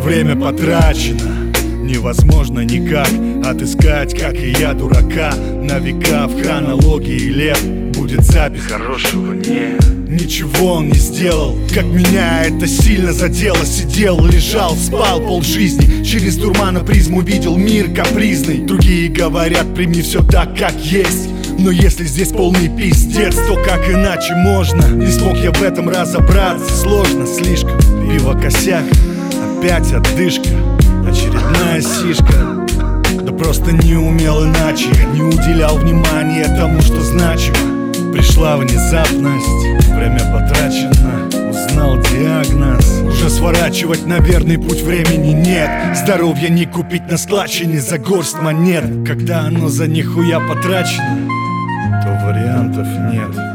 время потрачено. Невозможно никак отыскать, как и я, дурака. На века в хронологии лет будет запись хорошего нет. Ничего он не сделал, как меня это сильно задело. Сидел, лежал, спал полжизни, через дурмана призму видел мир капризный. Другие говорят, прими все так, как есть. Но если здесь полный пиздец, то как иначе можно? Не смог я в этом разобраться, сложно слишком. Пиво косяк, опять отдышка, очередная сишка. Да просто не умел иначе, не уделял внимания тому, что значимо. Пришла внезапность, время потрачено, узнал диагноз. Уже сворачивать на верный путь времени нет. Здоровья не купить на складчине за горсть монет. Когда оно за нихуя потрачено, то вариантов нет.